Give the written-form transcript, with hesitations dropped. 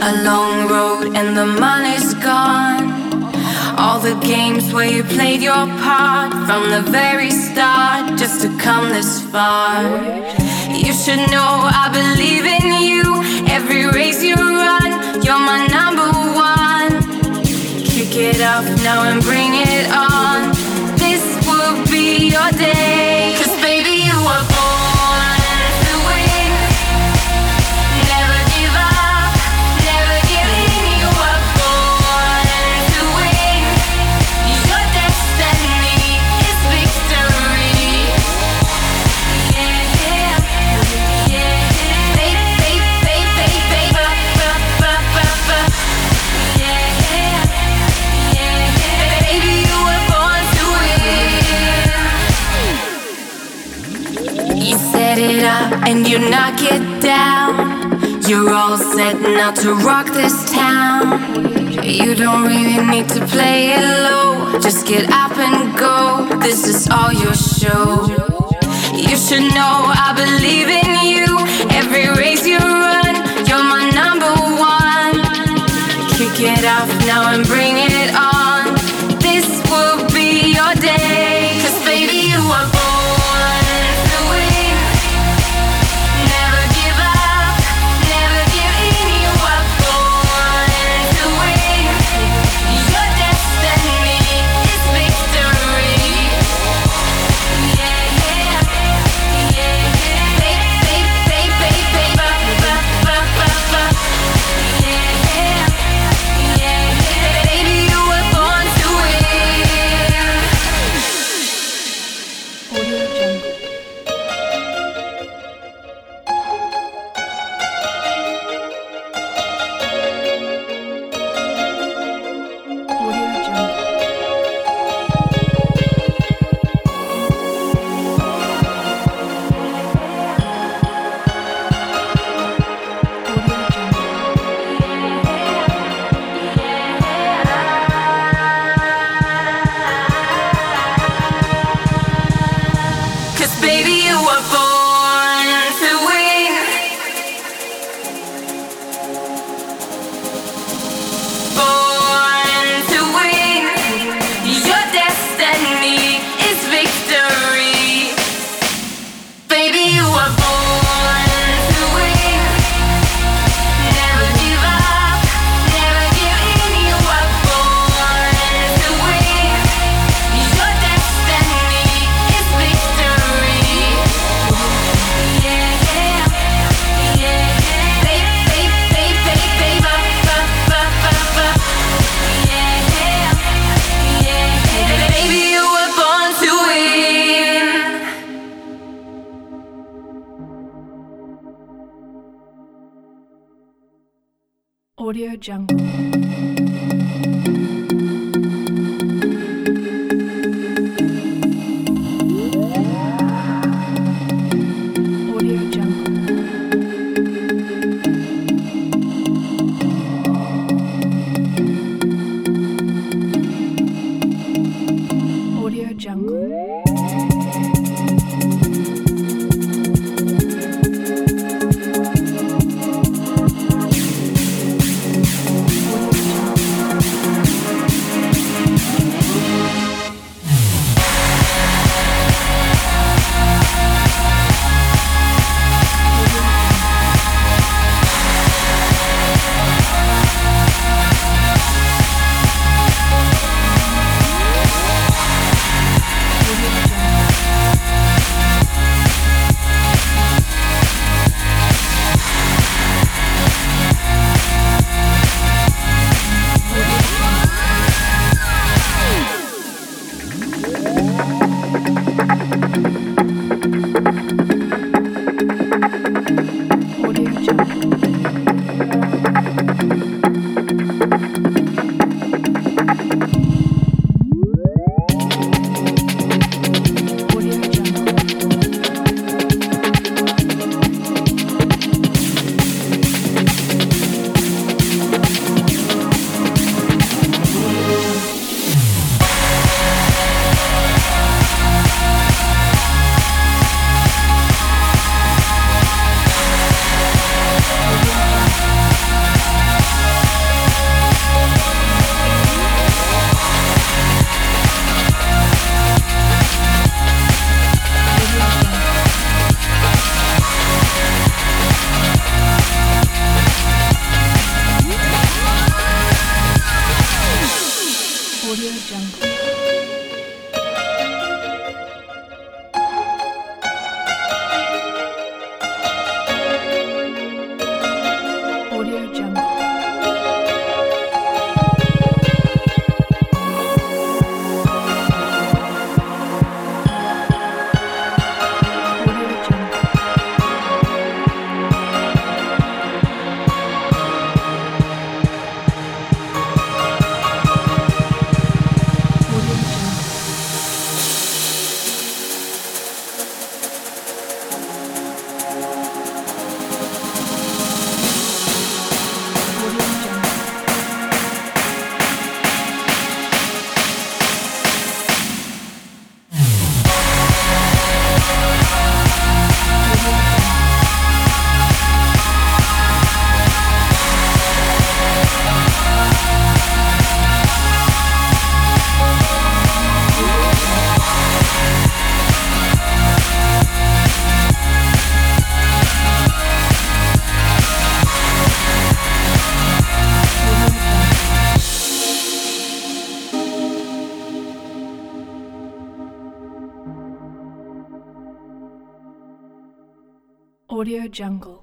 A long road and the money's gone. All the games where you played your part from the very start just to come this far. You should know I believe in you. Every race you run, you're my number one. Kick it off now and bring it on. This will be your day. 'Cause baby, you were born to win. Never give up, never give in. You were born to win. Your destiny is victory. Yeah, yeah, yeah. Baby, you were born to win. You set it up and you knock it down. You're all set now to rock this town. You don't really need to play it low. Just get up and go. This is all your show. You should know I believe in you. Every race you run, you're my number one. Kick it off now and bring it on. This will be your day. 'Cause baby, you were born to win. Never give up, never give in. You were born to win. Your destiny is victory. Yeah, yeah, yeah, yeah. Baby, you were born to win. Audio Jungle. Audio Jungle. Audio Jungle. 'Cause baby, you were born to win. Born to win. Your destiny is victory. Baby, you were born to win. Never give up, never give in. You were born to win. Your destiny is victory. Yeah, yeah, yeah, yeah. Baby, yeah, yeah, yeah. Baby, you were born to win. Audio Jungle. Audio Jungle. Audio Jungle. Audio Audio Jungle. Audio Jungle. Audio Jungle.